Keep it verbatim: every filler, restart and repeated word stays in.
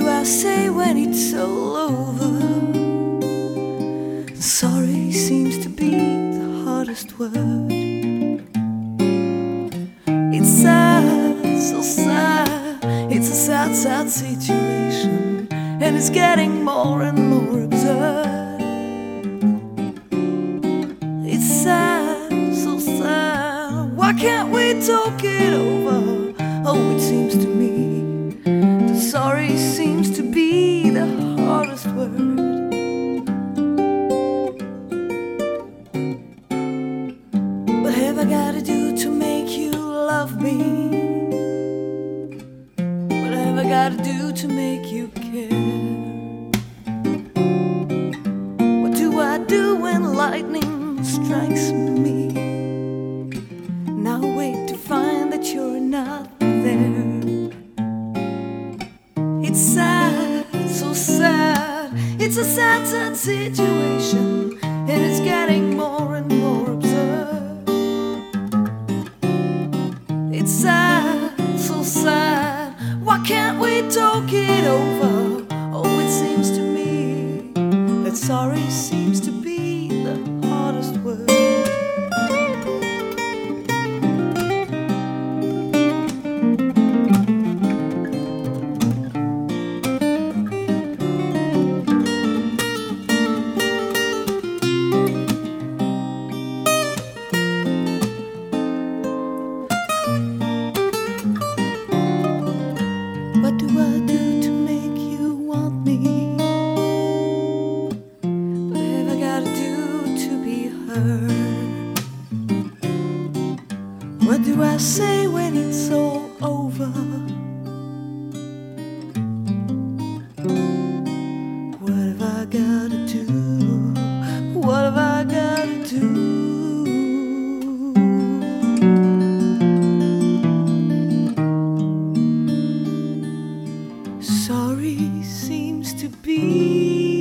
do I say when it's all over? Sorry seems to be the hardest word. It's sad, so sad. It's a sad, sad situation, and it's getting more and more absurd. It's sad, so sad. Why can't we talk it over? Oh, it seems to me that sorry seems to be the hardest word. What have I gotta do to make you love me? What have I gotta do to make you care? What do I do when lightning strikes me? Now wait to find that you're not there. It's sad, so sad. It's a sad, sad situation, and it's getting more and more absurd. It's sad, so sad. Why can't we talk it over? Oh, it seems to me that sorry seems to be the hardest word. What do I do to make you want me? What have I gotta do to be heard? What do I say when it's all over? What have I gotta do? What have I gotta do? Sorry seems to be